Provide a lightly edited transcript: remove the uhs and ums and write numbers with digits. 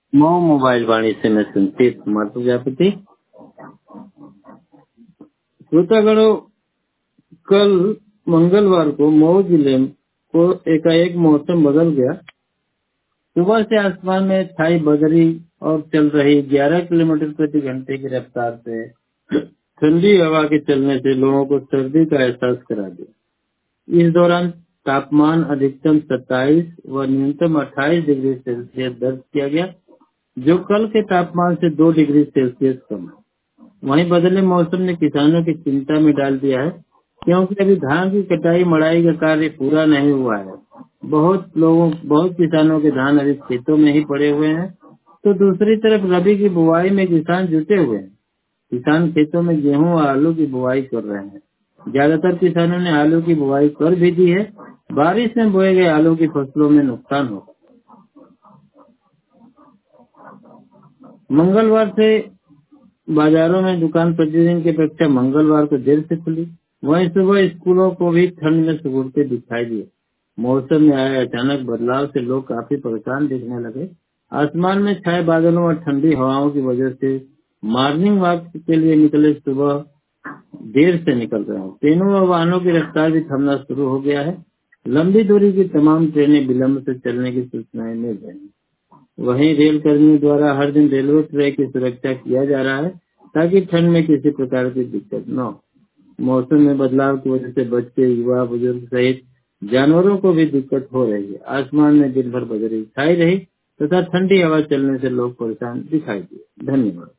Mau mobile वाणी से मैं संकेत कुमार प्रजापति। श्रोतागणों, कल मंगलवार को मऊ जिले को एकाएक मौसम बदल गया। सुबह से आसमान में छाई बदरी और चल रही 11 किलोमीटर प्रति घंटे की रफ्तार से ठंडी हवा के चलने से लोगों को सर्दी का एहसास करा दिया। इस दौरान तापमान अधिकतम 27 व न्यूनतम 28 डिग्री सेल्सियस दर्ज किया गया, जो कल के तापमान से 2 डिग्री सेल्सियस कम है। वहीं बदले मौसम ने किसानों की चिंता में डाल दिया है, क्योंकि अभी धान की कटाई मड़ाई का कार्य पूरा नहीं हुआ है। बहुत किसानों के धान अभी खेतों में ही पड़े हुए हैं, तो दूसरी तरफ रबी की बुआई में किसान जुटे हुए हैं। किसान खेतों में गेहूं और आलू की बुआई कर रहे हैं। ज्यादातर किसानों ने आलू की बुआई कर भी दी है। बारिश में बोए गए आलू की फसलों में नुकसान हो। मंगलवार से बाजारों में दुकान प्रतिदिन की अपेक्षा मंगलवार को देर से खुली। वहीं सुबह स्कूलों को भी ठंड में सुगड़ते दिखाई दिए। मौसम में आए अचानक बदलाव से लोग काफी परेशान दिखने लगे। आसमान में छाए बादलों और ठंडी हवाओं की वजह से मॉर्निंग वॉक के लिए निकले सुबह देर से निकल रहे हैं। ट्रेनों व वाहनों की रफ्तार भी थमना शुरू हो गया है। लंबी दूरी की तमाम ट्रेनें विलंब से चलने की सूचनाएं मिल रही हैं। वहीं रेल कर्मियों द्वारा हर दिन रेलवे ट्रैक की सुरक्षा किया जा रहा है, ताकि ठंड में किसी प्रकार की दिक्कत न हो। मौसम में बदलाव की वजह से बच्चे, युवा, बुजुर्ग सहित जानवरों को भी दिक्कत हो रही है। आसमान में दिन भर बदली छाई रही तथा ठंडी हवा चलने से लोग परेशान दिखाई दिए। धन्यवाद।